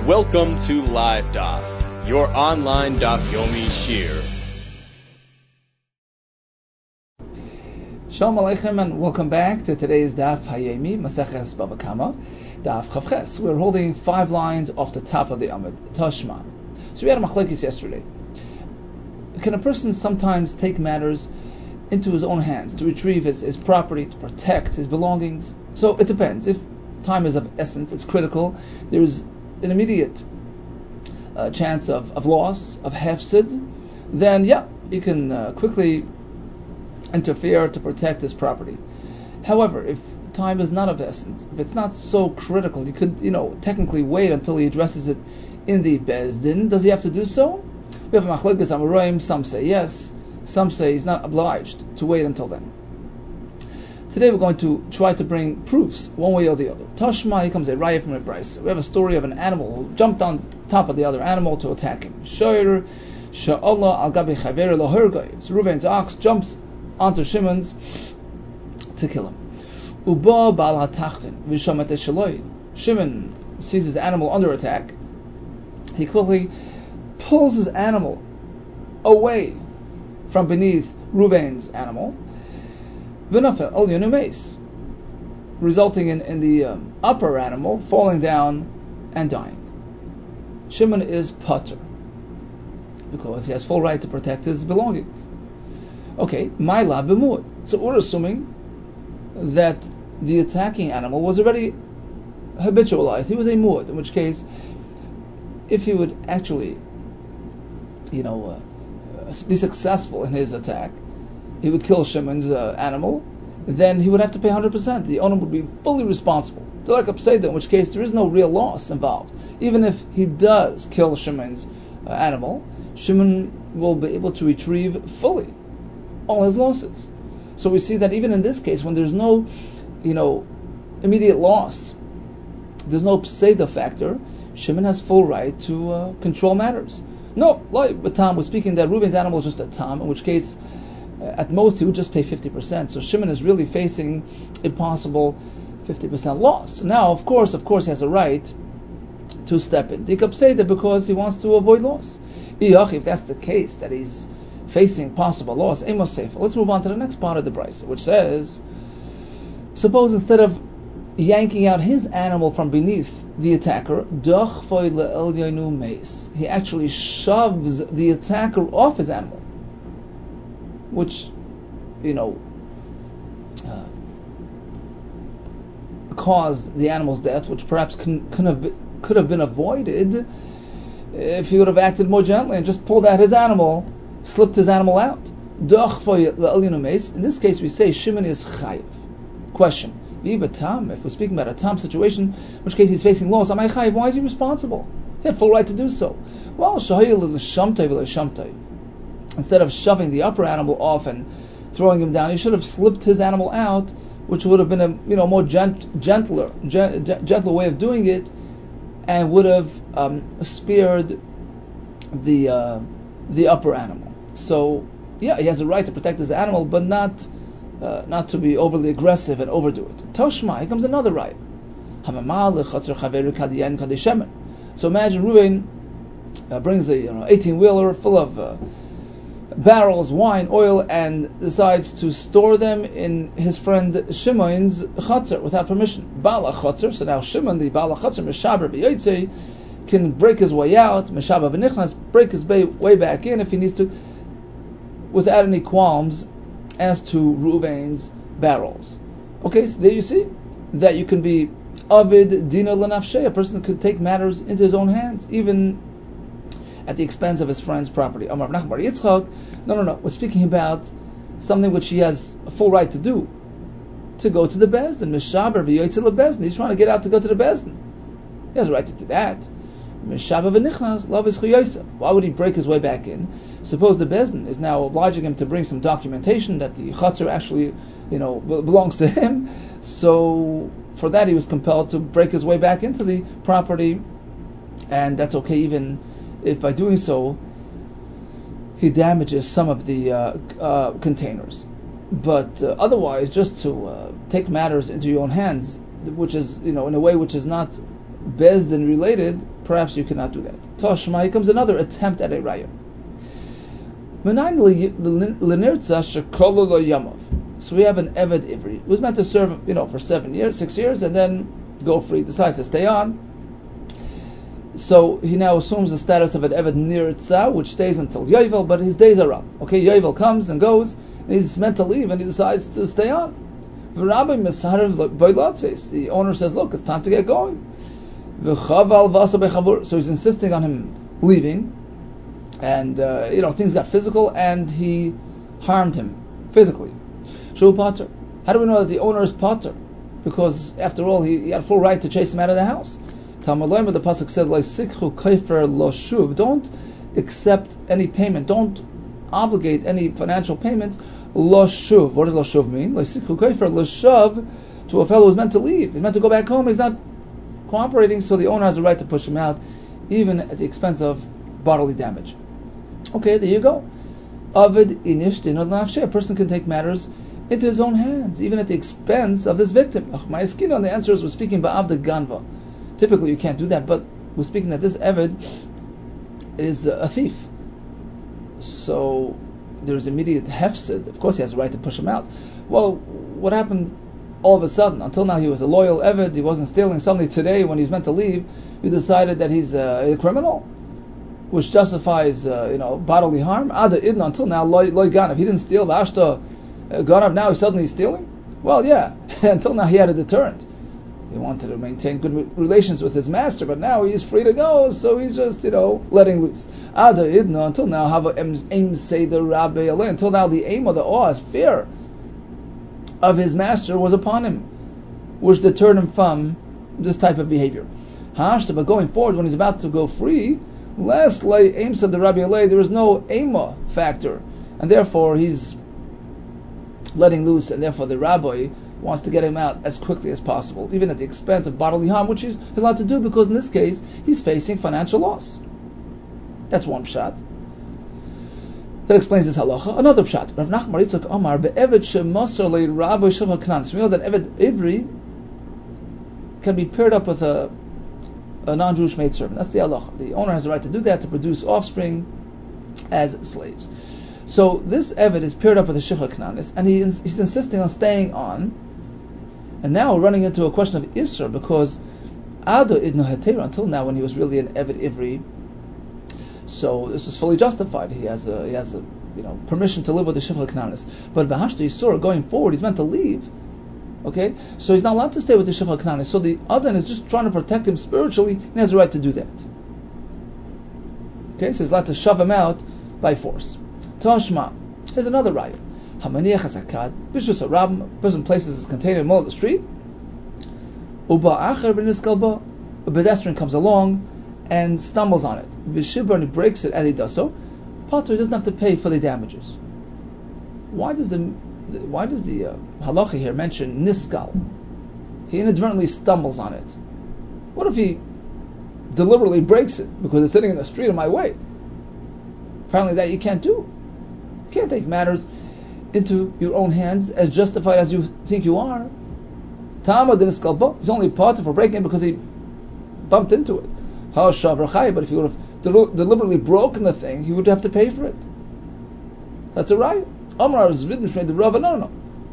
Welcome to Live Daf, your online Daf Yomi Shir. Shalom Aleichem and welcome back to today's Daf Hayemi, Maseches Bava Kama, Daf Chavches. We're holding 5 lines off the top of the Amud, Tashma. So we had a machlokes yesterday. Can a person sometimes take matters into his own hands to retrieve his property, to protect his belongings? So it depends. If time is of essence, it's critical, there is an immediate chance of loss, of hefsid, then you can quickly interfere to protect his property. However, if time is not of essence, if it's not so critical, you could, technically wait until he addresses it in the Beis Din. Does he have to do so? We have a machlokes amoraim. Some say yes, some say he's not obliged to wait until then. Today we're going to try to bring proofs one way or the other. Tashma, here comes a raya from a brayso. We have a story of an animal who jumped on top of the other animal to attack him. Shoyer sha'Allah al gabi chaver lo. So Reuven's ox jumps onto Shimon's to kill him. Uba bal hatachten v'shamet esheloi. Shimon sees his animal under attack. He quickly pulls his animal away from beneath Reuven's animal, v'nafel al yonu meis, resulting in the upper animal falling down and dying. Shimon is patur because he has full right to protect his belongings. Okay, my la b'muad. So we're assuming that the attacking animal was already habitualized. He was a muad, in which case, if he would actually, be successful in his attack, he would kill Shimon's animal, then he would have to pay 100%. The owner would be fully responsible. To like Pseida, in which case there is no real loss involved. Even if he does kill Shimon's animal, Shimon will be able to retrieve fully all his losses. So we see that even in this case, when there's no, immediate loss, there's no Pseida factor, Shimon has full right to control matters. No, like Tam was speaking that Reuven's animal is just a Tam, in which case, at most, he would just pay 50%. So Shimon is really facing a possible 50% loss. Now, of course, he has a right to step in. They could say that because he wants to avoid loss. If that's the case, that he's facing possible loss, Amos Sefer. Let's move on to the next part of the brayso, which says, suppose instead of yanking out his animal from beneath the attacker, he actually shoves the attacker off his animal, which, caused the animal's death, which perhaps could have been avoided if he would have acted more gently and just pulled out his animal, slipped his animal out. In this case, we say Shimon is chayiv. Question: if we're speaking about a tam situation, in which case he's facing loss, am I chayiv? Why is he responsible? He had full right to do so. Well, instead of shoving the upper animal off and throwing him down, he should have slipped his animal out, which would have been a more gentler way of doing it, and would have spared the upper animal. So he has a right to protect his animal, but not to be overly aggressive and overdo it. Toshma, here comes another right. So imagine Reuven brings a 18-wheeler full of barrels, wine, oil, and decides to store them in his friend Shimon's chatzar without permission. Bala chatzar. So now Shimon, the Bala chatzar, Meshaber v'yotzei, can break his way out. Meshaber v'nichnas, break his way back in if he needs to, without any qualms as to Reuven's barrels. Okay, so there you see that you can be avid dina l'nafshei. A person could take matters into his own hands, even at the expense of his friend's property. Amar Nachman bar Yitzchak, no. We're speaking about something which he has a full right to do, to go to the Beis Din. Meshaber v'yotzei leBeis Din. He's trying to get out to go to the Beis Din. He has a right to do that. Meshaber v'nichnas, lo v'zchu yosef. Why would he break his way back in? Suppose the Beis Din is now obliging him to bring some documentation that the chatzar actually, belongs to him. So for that he was compelled to break his way back into the property, and that's okay even if by doing so he damages some of the containers. But otherwise, just to take matters into your own hands, which is, in a way which is not Bezdin related, perhaps you cannot do that. Tashma, here comes another attempt at a raya. So we have an Eved Ivri who was meant to serve, for 6 years, and then go free, decides to stay on. So he now assumes the status of an Eved Nirtza, which stays until Yovel, but his days are up. Okay, Yovel comes and goes, and he's meant to leave, and he decides to stay on. The owner says, look, it's time to get going. So he's insisting on him leaving, and things got physical, and he harmed him physically. Shu Pater. How do we know that the owner is Pater? Because after all, he had full right to chase him out of the house. Talmud Loim, the pasuk says, "Loisikhu kaifer lo shuv." Don't accept any payment. Don't obligate any financial payments. Lo shuv. What does lo shuv mean? Loisikhu kaifer lo shuv, to a fellow who's meant to leave. He's meant to go back home. He's not cooperating, so the owner has a right to push him out, even at the expense of bodily damage. Okay, there you go. Avid inish dinod nafshe. A person can take matters into his own hands, even at the expense of his victim. And the answer is, we're speaking ba'avda ganva. Typically you can't do that, but we're speaking that this Eved is a thief. So there's immediate hefsid. Of course he has a right to push him out. Well, what happened all of a sudden? Until now he was a loyal Eved, he wasn't stealing. Suddenly today, when he's meant to leave, you decided that he's a criminal, which justifies bodily harm. Ada idna, until now, loy ganav. He didn't steal, v'ashta ganav, now he's suddenly stealing? Well, yeah, until now he had a deterrent. He wanted to maintain good relations with his master, but now he's free to go, so he's just, letting loose. Ada idna, until now, aim say the rabbi alay. Until now, the aim of the awe, fear of his master was upon him, which deterred him from this type of behavior. Hashta, but going forward, when he's about to go free, last lay aim said the rabbi alay, there is no aima factor, and therefore he's letting loose, and therefore the rabbi wants to get him out as quickly as possible, even at the expense of bodily harm, which he's allowed to do, because in this case he's facing financial loss. That's one pshat. That explains this halacha. Another pshat. Rav Nachman Yitzchak Omar be'eved shemasar le'rabbi shel haknan. So we know that Eved Ivri can be paired up with a non-Jewish maidservant. That's the halacha. The owner has the right to do that, to produce offspring as slaves. So this Eved is paired up with a Shifra Knanis, and he's insisting on staying on. And now we're running into a question of Isser, because Ado idno hetera, until now when he was really an Eved Ivri, so this is fully justified. He has a permission to live with the Shifra Knanis. But Bahashta Yisur, going forward, he's meant to leave. Okay? So he's not allowed to stay with the Shifra Knanis. So the Adon is just trying to protect him spiritually, and he has the right to do that. Okay? So he's allowed to shove him out by force. Tashma. Here's another raya. Hamaniach hasakad. Bishus harabim. Person places his container in the middle of the street. Uba acher b'niskalba. A pedestrian comes along and stumbles on it. V'shibur, and he breaks it as he does so. Pater doesn't have to pay for the damages. Why does the halacha here mention niskal? He inadvertently stumbles on it. What if he deliberately breaks it because it's sitting in the street in my way? Apparently that you can't do. You can't take matters into your own hands as justified as you think you are. He's only part for breaking it because he bumped into it. But if he would have deliberately broken the thing, he would have to pay for it. That's a right. No.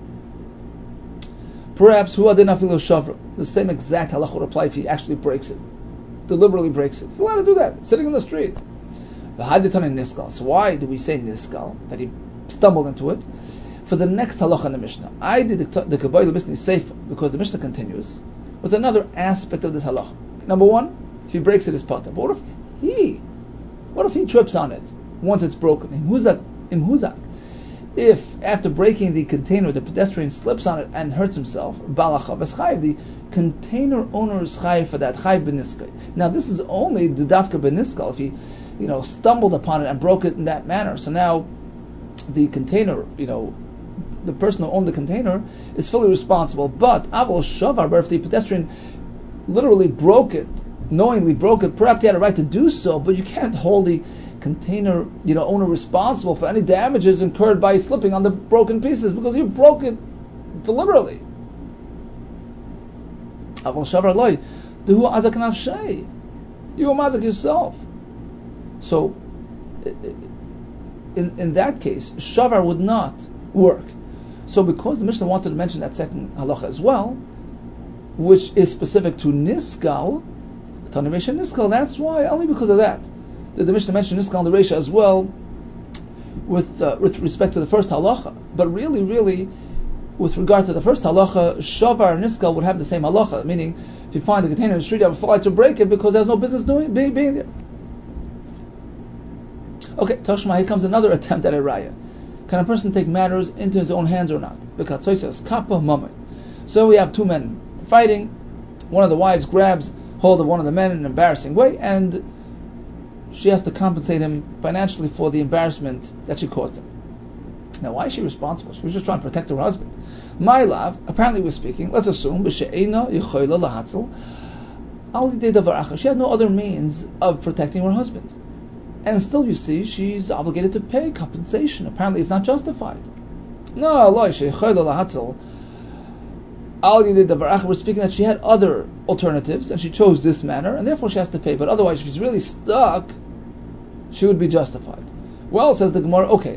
Perhaps the same exact halacha would apply if he actually breaks it, deliberately breaks it. He's allowed to do that. It's sitting in the street. So why do we say niskal, that he stumbled into it? For the next halacha in the Mishnah, I did the Kabbalah Mishnah safer, because the Mishnah continues with another aspect of this halacha. Number one, if he breaks it, it's pata. But what if he trips on it once it's broken? Imhuzak. If after breaking the container, the pedestrian slips on it and hurts himself, balachav is chayiv. The container owner is chayiv for that, chayiv b'niskal. Now this is only the dafka b'niskal, if he stumbled upon it and broke it in that manner. So now the container, the person who owned the container is fully responsible. But avol shavar, but if the pedestrian literally knowingly broke it, perhaps he had a right to do so, but you can't hold the container owner responsible for any damages incurred by slipping on the broken pieces, because you broke it deliberately. Avol shavar loy. Dehu azak nafshei. You are mazak yourself. So, in that case, shavar would not work. So, because the Mishnah wanted to mention that second halacha as well, which is specific to niskal, Tanimesha niskal, that's why, only because of that, did the Mishnah mention niskal and the Reisha as well, with respect to the first halacha. But really, with regard to the first halacha, shavar and niskal would have the same halacha, meaning if you find a container in the street, you have a full right to break it because there's no business being there. Okay, Tashma, here comes another attempt at a raya. Can a person take matters into his own hands or not? Because it says kappa moment. So we have two men fighting. One of the wives grabs hold of one of the men in an embarrassing way, and she has to compensate him financially for the embarrassment that she caused him. Now, why is she responsible? She was just trying to protect her husband. My love, apparently we're speaking, let's assume, she had no other means of protecting her husband. And still, you see, she's obligated to pay compensation. Apparently, it's not justified. No, we're speaking that she had other alternatives, and she chose this manner, and therefore she has to pay. But otherwise, if she's really stuck, she would be justified. Well, says the Gemara, okay,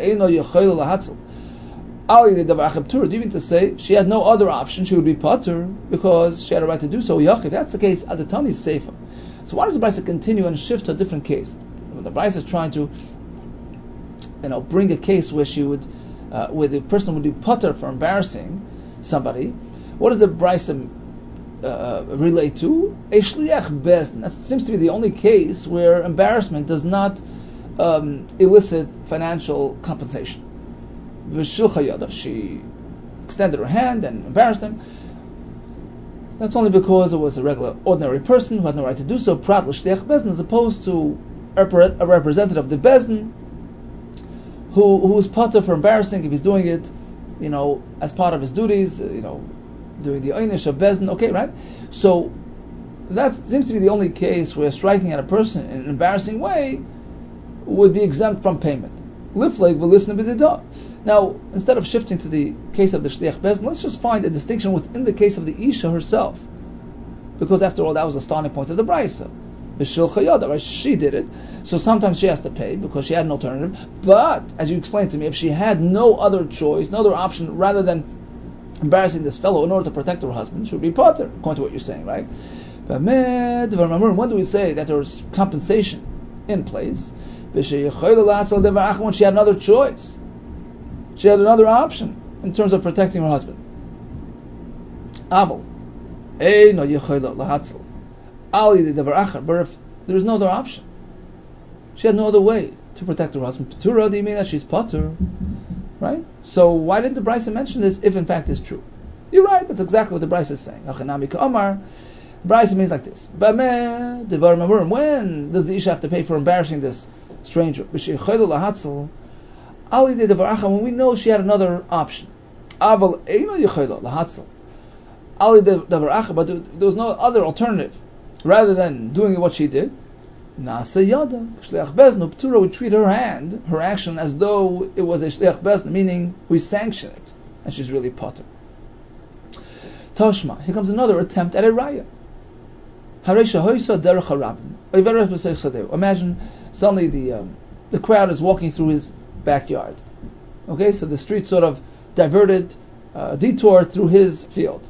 do you mean to say she had no other option, she would be patur, because she had a right to do so? If that's the case, Adatani is safer. So why does the Brisa continue and shift to a different case? When the Brisa is trying to bring a case where she would, where the person would be patur for embarrassing somebody, what does the Brisa relate to? A shliach bezdin. That seems to be the only case where embarrassment does not elicit financial compensation. V'shilcha yada, she extended her hand and embarrassed him. That's only because it was a regular, ordinary person who had no right to do so. Prat l'shliach bezdin, as opposed to a representative of the bezdin who's patur for embarrassing if he's doing it, as part of his duties, doing the einish of bezdin. Okay, right? So that seems to be the only case where striking at a person in an embarrassing way would be exempt from payment. Lifleg will listen to the. Now, instead of shifting to the case of the shliach bezdin, let's just find a distinction within the case of the isha herself, because after all, that was the starting point of the brisa. Right? She did it, so sometimes she has to pay because she had an alternative. But as you explained to me, if she had no other choice, no other option, rather than embarrassing this fellow in order to protect her husband, she would be patur, according to what you're saying, right? But when do we say that there's compensation in place? When she had another choice, she had another option in terms of protecting her husband. But if there's no other option, she had no other way to protect her husband. Patura, do you mean that she's patur? Right? So why didn't the Brisa mention this if in fact it's true? You're right, that's exactly what the Brisa is saying. The Brisa means like this. When does the Isha have to pay for embarrassing this stranger? When we know she had another option. But there was no other alternative. Rather than doing what she did, Nasa Yada, Shliach Bezdin, Ptura would treat her action, as though it was a Shliach Bezdin, meaning we sanction it, and she's really patur. Tashma, here comes another attempt at a raya. Imagine suddenly the crowd is walking through his backyard. Okay, so the street sort of diverted, detour through his field.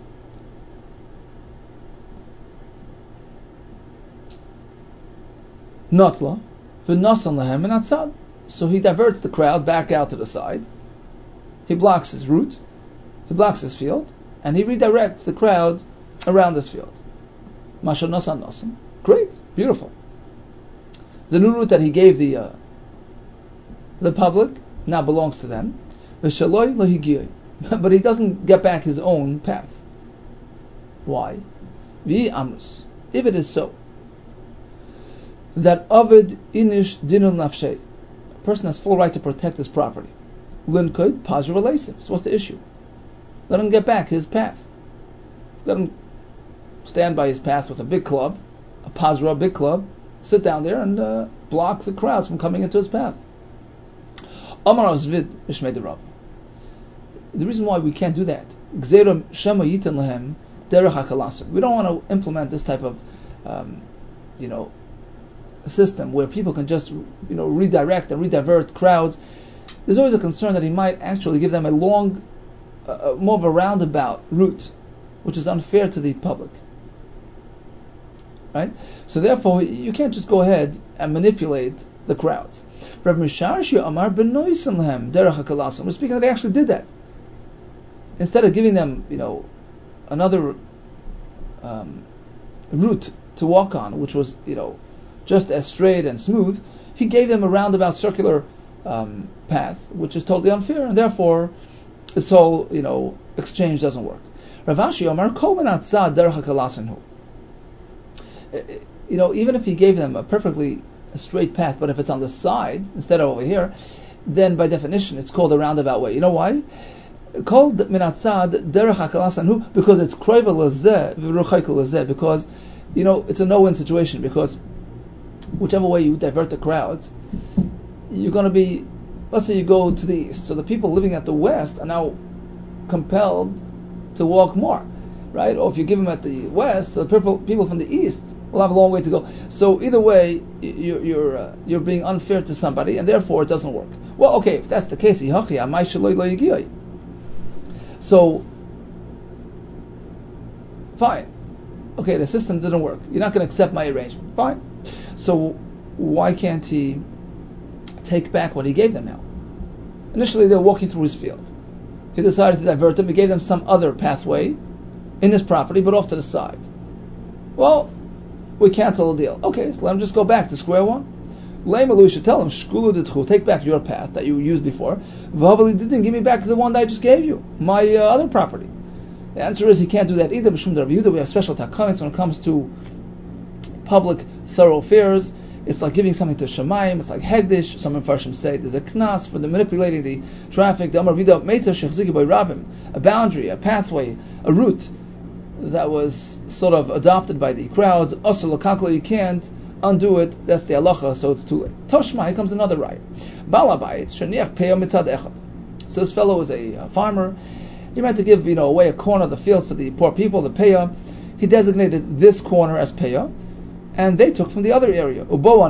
Notla, v'nasan lahem and atzad. So he diverts the crowd back out to the side. He blocks his route, he blocks his field, and he redirects the crowd around this field. Masha nasan nasan. Great, beautiful. The new route that he gave the public now belongs to them. V'shaloi lahigiyoi. But he doesn't get back his own path. Why? Vi amrus. If it is so, that Ovid inish dinul nafshei, a person has full right to protect his property. Linkoid pazra relaisiv. So what's the issue? Let him get back his path. Let him stand by his path with a big club, a pazra, a big club, sit down there and block the crowds from coming into his path. Amar Zvid Ishmei Rav. The reason why we can't do that, Gzeram Shema Yitan Lahem derech hakalasim. We don't want to implement this type of, a system where people can just, redirect and redivert crowds. There's always a concern that he might actually give them a long, more of a roundabout route, which is unfair to the public. Right? So therefore, you can't just go ahead and manipulate the crowds. Rav Misharshi Amar benoisen lehem derech hakalasim. We're speaking that they actually did that. Instead of giving them, another route to walk on, which was, just as straight and smooth, he gave them a roundabout circular path, which is totally unfair, and therefore this whole, exchange doesn't work. Rav Ashi Amar kol ben atzad derech hakalasim. Even if he gave them a perfectly straight path, but if it's on the side instead of over here, then by definition it's called a roundabout way. You know why? Called minatzad derech hakalasan because it's kroiva lazeh v'ruchayka lazeh, because it's a no-win situation, because whichever way you divert the crowds, you're going to be, let's say you go to the east, so the people living at the west are now compelled to walk more, right? Or if you give them at the west, so the people from the east will have a long way to go. So either way, you're being unfair to somebody, and therefore it doesn't work. Well, okay, if that's the case, so fine. Okay, the system didn't work. You're not going to accept my arrangement. Fine. So why can't he take back what he gave them now? Initially, they were walking through his field. He decided to divert them. He gave them some other pathway in his property, but off to the side. Well, we cancel the deal. Okay, so let him just go back to square one. Leimalu should tell him, Shkulu ditchu, take back your path that you used before. Vavali didn't give me back the one that I just gave you, my other property. The answer is he can't do that either. B'shum Rav Yehuda, we have special takanis when it comes to public thoroughfares. It's like giving something to Shemaim. It's like Hegdish. Some Mepharshim say there's a knas for the manipulating the traffic. The Amar Vida Meitza Shechziki by Rabim, a boundary, a pathway, a route that was sort of adopted by the crowds. Also Lakakla, you can't undo it. That's the halacha, so it's too late. Toshma, here comes another right. Balabait Sheniach Peah Mitzad Echad. So this fellow was a farmer. He meant to give, away a corner of the field for the poor people, the Peah. He designated this corner as Peah, and they took from the other area. What's the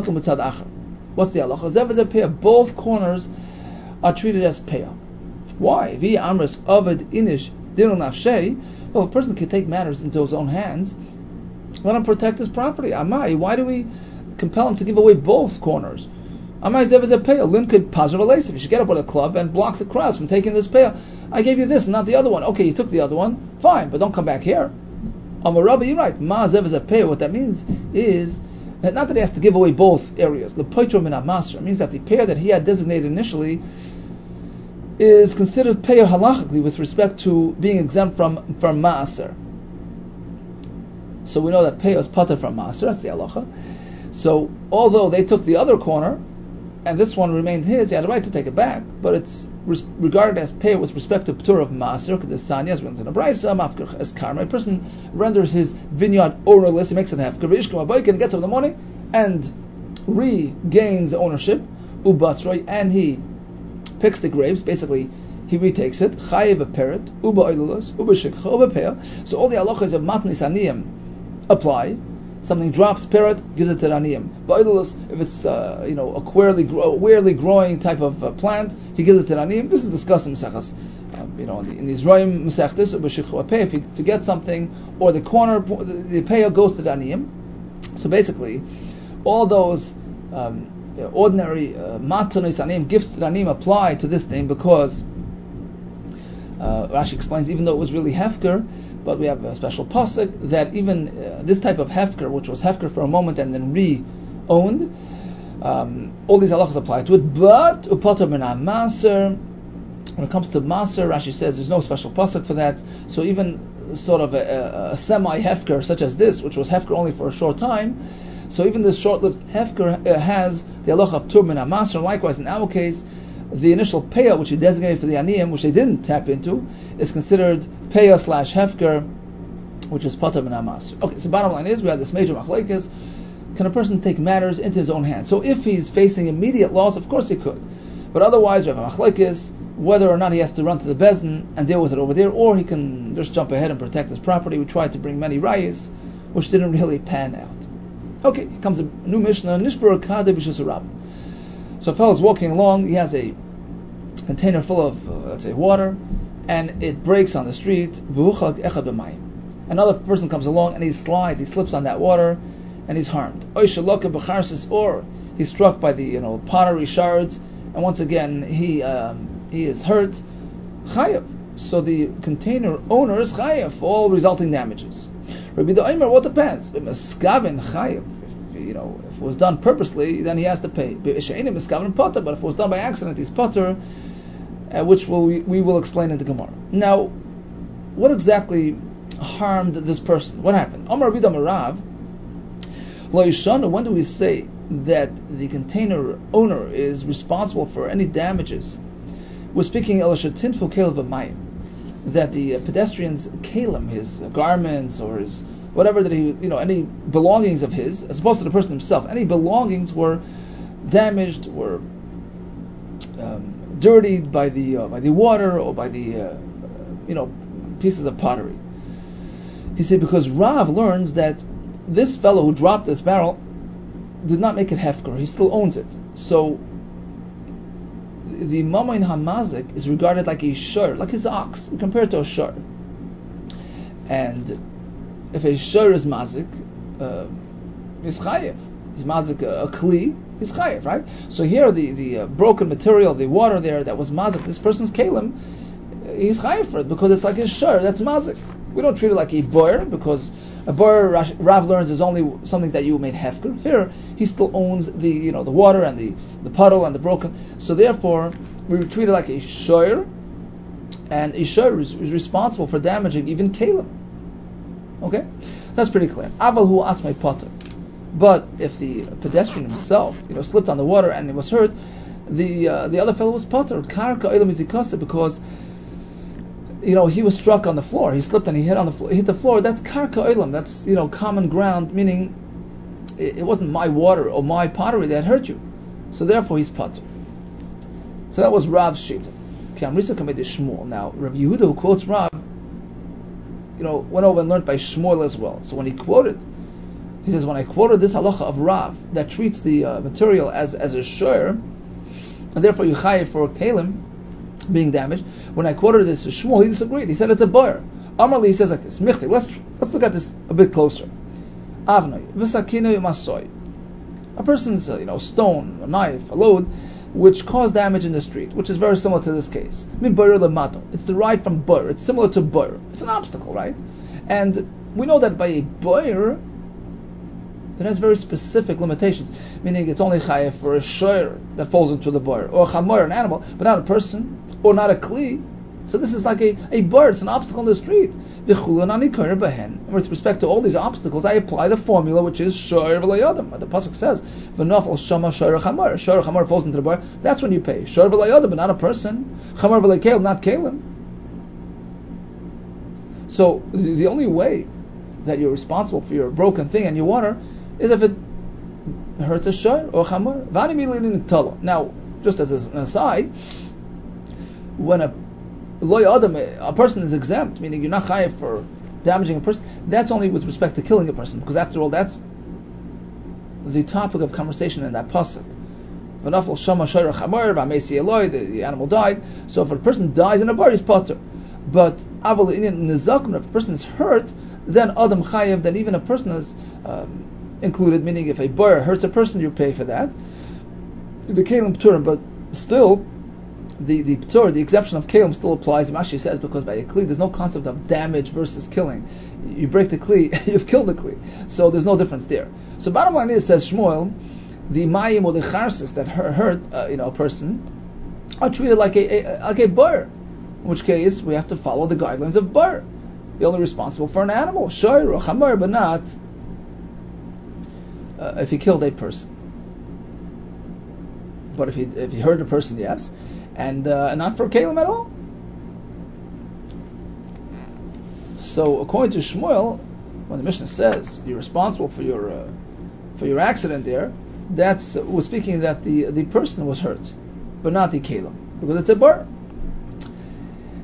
halacha? Zev Peah. Both corners are treated as Peah. Why? Vi amris avad inish dinu nafshei. Well, a person can take matters into his own hands. Let him protect his property. Amai. Why do we compel him to give away both corners? Amai zev Peah. Lin could positive alaysiv. You should get up with a club and block the crowds from taking this Peah. I gave you this, not the other one. Okay, you took the other one. Fine, but don't come back here. Rabbi, you're right. Ma zev Peah. What that means is not that he has to give away both areas. The poitro min master means that the Peah that he had designated initially is considered Peah halachically with respect to being exempt from maaser. So we know that Peah is pater from maaser. That's the halacha. So although they took the other corner, and this one remained his, he had a right to take it back, but it's regarded as Peah with respect to Ptur of Maaser, Kedesanya, as we went in the Brisa, Mafkir as Karma. A person renders his vineyard ownerless, he makes it Hefker, Vishkam Abayk, and gets up in the morning and regains ownership, Ubatroy, and he picks the grapes, basically he retakes it, Chayev a parrot, Uba Oilulas, Uba Shikha, Uba Peah. So all the halachas of Matnis Aniyim apply. Something drops, parrot, gives it to Raniyim. Ba'ilulus, if it's a weirdly growing type of plant, he gives it to Raniyim. This is discussed in Mesechas, in the Israel Mesechtes. If he forgets something, or the corner, the Peah goes to Raniyim. So basically, all those ordinary Matonis Raniyim, gifts to Raniyim apply to this name because Rashi explains, even though it was really Hefker, but we have a special pasuk that even this type of hefker, which was hefker for a moment and then re-owned, all these halachas apply to it. But upater min maaser, when it comes to maaser, Rashi says there's no special pasuk for that. So even sort of a semi-hefker such as this, which was hefker only for a short time, so even this short-lived hefker has the halacha of tur min maaser. Likewise, in our case, the initial Peah, which he designated for the Aniyim, which they didn't tap into, is considered Peah / Hefker, which is Pater min HaMaser. Okay, so bottom line is, we have this major machlekes. Can a person take matters into his own hands? So if he's facing immediate loss, of course he could. But otherwise, we have a machlekes. whether or not he has to run to the Bezdin and deal with it over there, or he can just jump ahead and protect his property. We tried to bring many rayas, which didn't really pan out. Okay, here comes a new Mishnah, Nishbur Kadeh B'Shus Rabbim. So a fellow is walking along, he has a container full of, let's say, water, and it breaks on the street. Another person comes along and he slips on that water, and he's harmed. Or he's struck by the pottery shards, and once again he is hurt. Chayav. So the container owner is chayav for all resulting damages. Rabbi Da'imar, what depends? If it was done purposely, then he has to pay. But if it was done by accident, he's potter, which we will explain in the Gemara. Now, what exactly harmed this person? What happened? Amar Rabbi Rav, when do we say that the container owner is responsible for any damages? We're speaking that the pedestrian's kalim, his garments or his whatever that he, any belongings of his, as opposed to the person himself, any belongings were damaged, were dirtied by the water or by the pieces of pottery. He said because Rav learns that this fellow who dropped this barrel did not make it hefker; he still owns it. So the mamayin hamazik is regarded like a shur, like his ox. We compare it to a shur. And if a shur is mazik, he's chayev. He's mazik a kli, he's chayev, right? So here the broken material, the water there that was mazik, this person's kalim, he's chayev for it because it's like a shur, that's mazik. We don't treat it like a boyer because a boyer, Rav learns, is only something that you made hefker. Here, he still owns the the water and the puddle and the broken. So therefore, we treat it like a shoyer, and a shoyer is responsible for damaging even kalim. Okay, that's pretty clear. Aval hu atzmei potter. But if the pedestrian himself, slipped on the water and he was hurt, the other fellow was potter. Karka olam izikasa, because he was struck on the floor. He slipped and he hit the floor. That's karka olam. That's common ground, meaning it wasn't my water or my pottery that hurt you. So therefore he's potter. So that was Rav's shita. Now Rav Yehuda, who quotes Rav, went over and learned by Shmuel as well. So when he quoted, he says, when I quoted this halacha of Rav that treats the material as a shur, and therefore you chayev for kalim being damaged, when I quoted this to Shmuel, he disagreed. He said it's a boyer. Amarli, he says like this, Michti, let's look at this a bit closer. Avnoi, v'sakino masoi. A person's stone, a knife, a load, which caused damage in the street, which is very similar to this case. Min boyer lemato. It's derived from boyer. It's similar to boyer. It's an obstacle, right? And we know that by a boyer, it has very specific limitations, meaning it's only chayev for a shor that falls into the boyer, or a chamor, an animal, but not a person, or not a kli. So this is like a bird, it's an obstacle in the street. With respect to all these obstacles, I apply the formula which is shor v'layadam. The pasuk says, "V'nafal shama shor chamor." Shor chamor falls into the boyer. That's when you pay. Shor v'layadam, but not a person. Chamor v'laykelim, not kelim. So the only way that you're responsible for your broken thing and your water is if it hurts a shor or chamor. Now, just as an aside, when a person is exempt, meaning you're not chayev for damaging a person, that's only with respect to killing a person, because after all, that's the topic of conversation in that pasuk. V'nafal shama shor chamor v'amesi eloi, the animal died. So if a person dies in a bar, he's potter. But aval in nizakun, if a person is hurt, then adam chayev, then even a person is included, meaning if a bar hurts a person, you pay for that. The kelim pturim, but still, the ptur, the exemption of kelim still applies. Rashi says because by a kli there's no concept of damage versus killing. You break the kli, you've killed the kli, so there's no difference there. So bottom line is, says Shmuel, the mayim or the charsis that hurt a person are treated like a bar. In which case we have to follow the guidelines of bar. You're only responsible for an animal, shor or chamor, but not if he killed a person. But if he hurt a person, yes, and not for kalim at all. So according to Shmuel, when the Mishnah says you're responsible for your accident there, we're speaking that the person was hurt, but not the kalim, because it's a bar.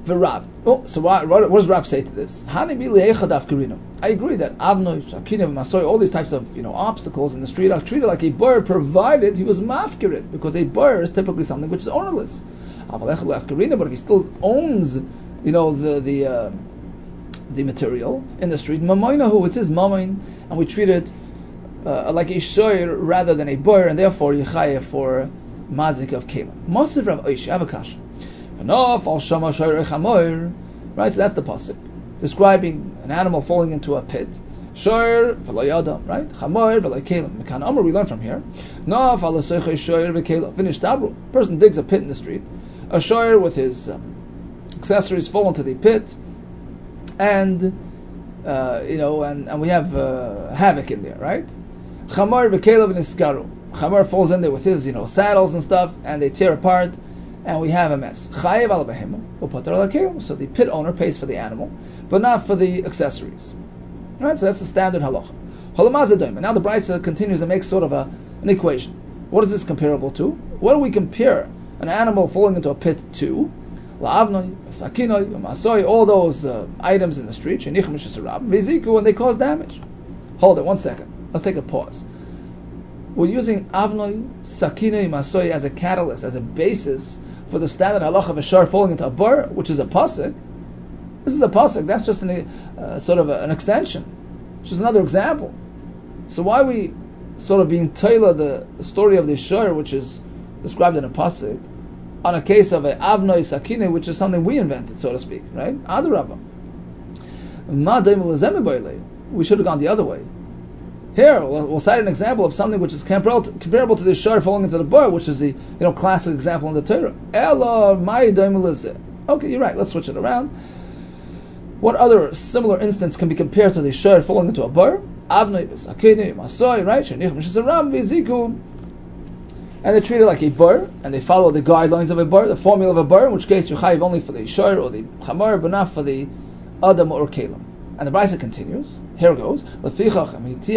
V'Rav. Oh, so what does Rav say to this? I agree that Avnoi, Shakinim, Masoi, all these types of obstacles in the street are treated like a bar, provided he was mafkirit, because a bar is typically something which is ownerless. But if he still owns, the material in the street, Mamoinahu, it's his mamain, and we treat it like a shoyer rather than a bar, and therefore Yechayah for mazik of kelim. Mosiv Rav Oish, Avakash. Right, so that's the pasuk describing an animal falling into a pit. Shoyer v'layadam, right? Chamoyer v'laykelim. Mekan Amar, we learn from here. Naf ala seichei shoyer v'kelim. Finished tabru. Person digs a pit in the street. A shoyer with his accessories fall into the pit, and and we have havoc in there, right? Chamoyer v'kelim v'niskaru. Chamoyer falls in there with his saddles and stuff, and they tear apart. And we have a mess. Chayev al behema, upater al kelim. So the pit owner pays for the animal, but not for the accessories. Right? So that's the standard halacha. Halamazadayim. Now the Brisa continues and makes sort of an equation. What is this comparable to? What do we compare an animal falling into a pit to? La'avnoi, sakinoi, masoi, all those items in the street. Shenichim shesarab, viziku, and they cause damage. Hold it 1 second. Let's take a pause. We're using avnoi, sakinoi, masoi as a catalyst, as a basis for the standard halacha of a shar falling into a bar, which is a pasuk. This is a pasuk. That's just an extension. It's just another example. So why are we sort of being tailored the story of the shar, which is described in a pasuk, on a case of a avnoi sakine, which is something we invented, so to speak, right? Adarabah. We should have gone the other way. Here, we'll cite an example of something which is comparable to the shar falling into the bar, which is the classic example in the Torah. Okay, you're right. Let's switch it around. What other similar instance can be compared to the shar falling into a bar? Avnei v'sakini masoi, right? Shenichim shesaram v'ziku, and they treat it like a bar, and they follow the guidelines of a bar, the formula of a bar. In which case, you chayiv only for the shar or the chamar, but not for the adam or kelim. And the Brisa continues. Here goes. We have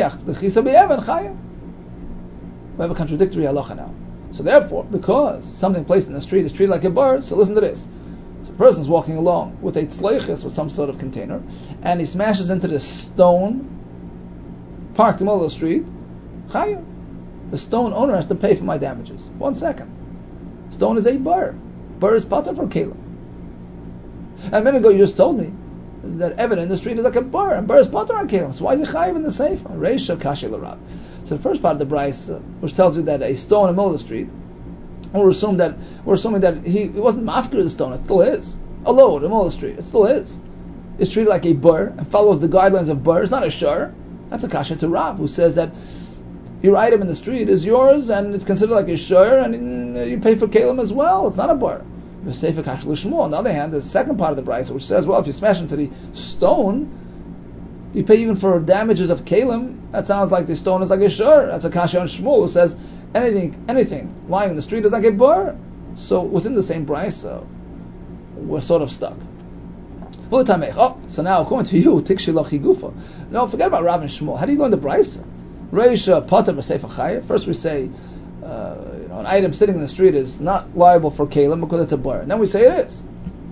a contradictory halacha now. So therefore, because something placed in the street is treated like a bar, so listen to this. So a person's walking along with a tzleichis, with some sort of container, and he smashes into the stone parked in the middle of the street. Chaya. The stone owner has to pay for my damages. 1 second. Stone is a bar. Bar is pater for kelim. And a minute ago you just told me that evidence in the street is like a bar, and bar is pater on kelim. So why is it chayiv in the seifa? Reisha kashi l'rab. So the first part of the Brisa, which tells you that a stone in the middle of the street, we're assuming that he wasn't mafkir the stone. It still is a load in the middle of the street. It still is. It's treated like a bar and follows the guidelines of bar. It's not a shar. That's a kasha to Rav, who says that your item in the street is yours and it's considered like a shar, and you pay for kelim as well. It's not a bar. On the other hand, the second part of the Brisa, which says, well, if you smash into the stone, you pay even for damages of kalim. That sounds like the stone is like a shur. That's a kasha on Shmuel, who says anything lying in the street is like a bar. So within the same Brisa, we're sort of stuck. Oh, so now according to you, tikshilach gufa. No, forget about Rav and Shmuel. How do you learn the Brisa? Reisha pater v'seifa chaya. First we say, an item sitting in the street is not liable for kalim because it's a bar. And then we say it is.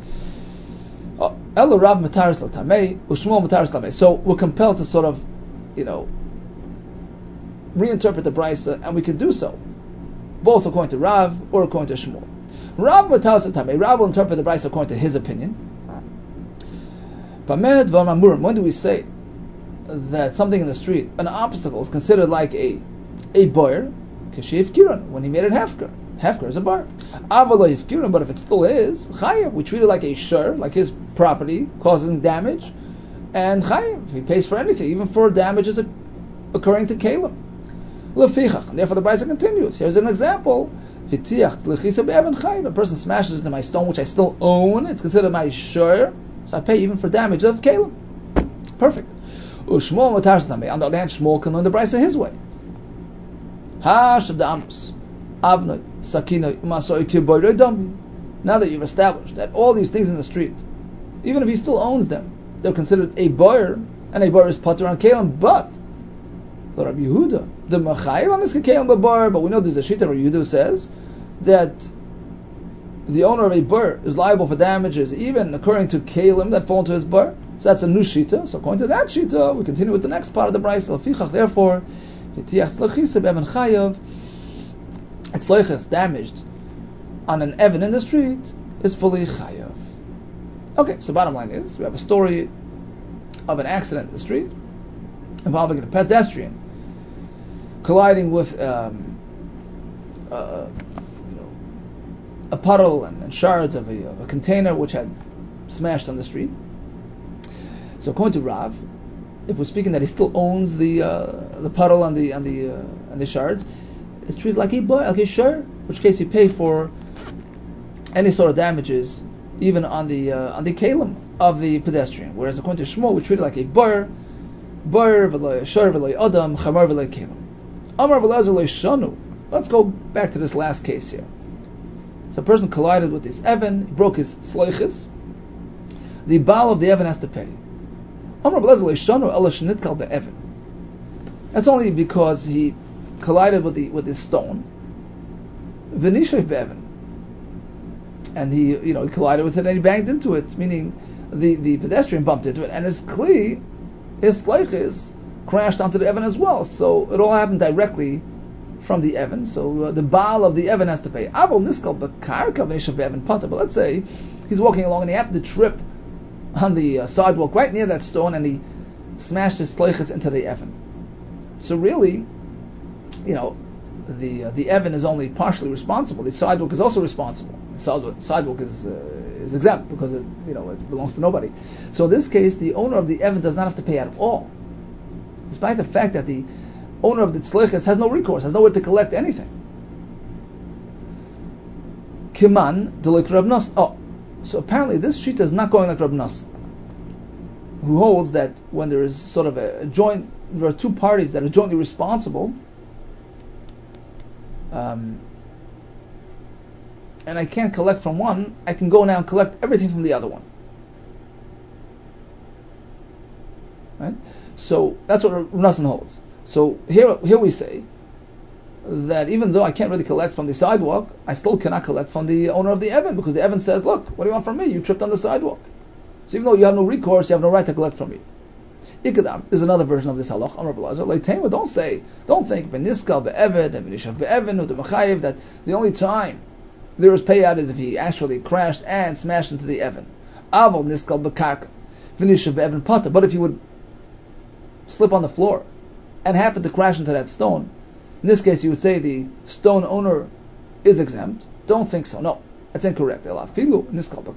Elo Rav mataris l'tamei, u'Shmuel mataris l'tamei. So we're compelled to sort of, reinterpret the Brisa, and we can do so, both according to Rav or according to Shmuel. Rav mataris l'tamei. Rav will interpret the Brisa according to his opinion. When do we say that something in the street, an obstacle, is considered like a bar? When he made it hefker. Hefker is a bar. But if it still is, chayav, we treat it like a shur, like his property, causing damage, and chayav, he pays for anything, even for damages occurring to kalim. And therefore the Brisa continues. Here's an example. A person smashes into my stone, which I still own, it's considered my shur, so I pay even for damage of kalim. Perfect. On the other hand, Shmuel can learn the Brisa his way. Now that you've established that all these things in the street, even if he still owns them, they're considered a bar, and a bar is pater on kelim. But the Rabbi Yehuda, the machayev on this kelim bar, but we know there's a shita Rabbi Yehuda says that the owner of a bur is liable for damages even occurring to kalim that fall into his bur. So that's a new shita. So according to that shita, we continue with the next part of the brayso. Therefore, tzloiches damaged on an evan in the street is fully chayav. Okay, so bottom line is, we have a story of an accident in the street involving a pedestrian colliding with a puddle and shards of a container which had smashed on the street. So according to Rav, if we're speaking that he still owns the puddle and the shards, it's treated like a share, in which case you pay for any sort of damages, even on the kalim of the pedestrian. Whereas according to Shmuel, we treat it like a bar v'lo shar v'lo adam chamar v'lo kalim. Amar v'lazer lo shanu. Let's go back to this last case here. So a person collided with this evan, he broke his sloiches. The baal of the evan has to pay. Amar v'lazer lo shanu ela shenitkal be'evan. That's only because he collided with this stone. V'nishav be'evan. And he collided with it and he banged into it, meaning the pedestrian bumped into it, and his kli, his sleiches, crashed onto the evan as well. So it all happened directly from the evan. So the baal of the evan has to pay. Avol niskal b'karka v'nishav be'evan pata. But let's say he's walking along and he happened to trip on the sidewalk right near that stone, and he smashed his sleiches into the evan. So really, the evan is only partially responsible. The sidewalk is also responsible. The sidewalk is exempt because it belongs to nobody. So in this case, the owner of the evan does not have to pay at all, despite the fact that the owner of the tzleiches has no recourse, has nowhere to collect anything. Kiman delik Rab Nosson. Oh, so apparently this shita is not going like Rab Nosson, who holds that when there is sort of a joint, there are two parties that are jointly responsible. And I can't collect from one, I can go now and collect everything from the other one. Right? So that's what Rav Nosson holds. So here we say that even though I can't really collect from the sidewalk, I still cannot collect from the owner of the evan, because the evan says, look, what do you want from me? You tripped on the sidewalk. So even though you have no recourse, you have no right to collect from me. Ikadam is another version of this halach. Don't think that the only time there is payout is if he actually crashed and smashed into the evan. But if he would slip on the floor and happen to crash into that stone, in this case you would say the stone owner is exempt. Don't think so. No, that's incorrect. Even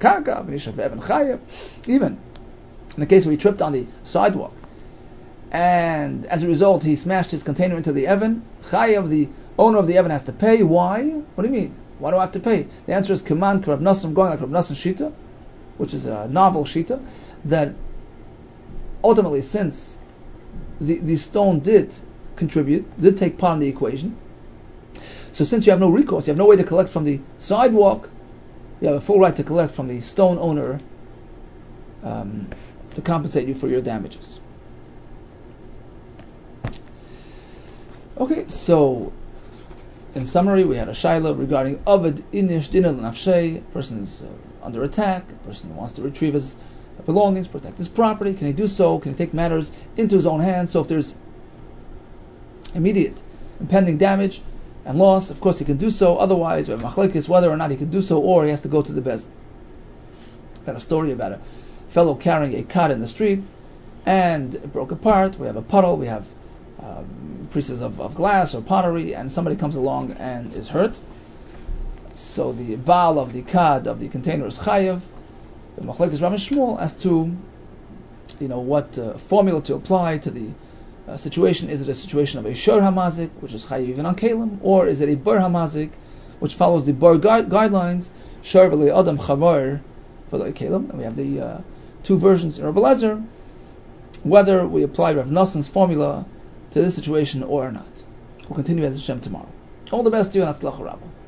in the case where he tripped on the sidewalk, and as a result he smashed his container into the evan, Chayav, the owner of the evan, has to pay. Why? What do you mean? Why do I have to pay? The answer is Kaman Rab Nosson, going like Rab Nosson Shita, which is a novel Shita, that ultimately, since the stone did contribute, did take part in the equation, so since you have no recourse, you have no way to collect from the sidewalk, you have a full right to collect from the stone owner to compensate you for your damages. Okay, so in summary, we had a shaila regarding Ovid Inish Dinah L'Nafshei. A person is under attack, a person wants to retrieve his belongings, protect his property. Can he do so? Can he take matters into his own hands? So if there's immediate impending damage and loss, of course he can do so. Otherwise, we have machlekes whether or not he can do so, or he has to go to the bezdin. We had a story about a fellow carrying a cot in the street, and it broke apart. We have a puddle, we have pieces of glass or pottery, and somebody comes along and is hurt. So the baal of the kad of the container is chayav. The machlekes Rav and Shmuel as to what formula to apply to the situation. Is it a situation of a shor hamazik, which is chayav even on kalim, or is it a bar hamazik, which follows the bar guidelines, shor v'lo adam chamar v'lo kalim? And we have the two versions in Rabbi Elazar, whether we apply Rav Nosson's formula to this situation or not. We'll continue as Hashem tomorrow. All the best to you, and Hatzlacha Rabbah.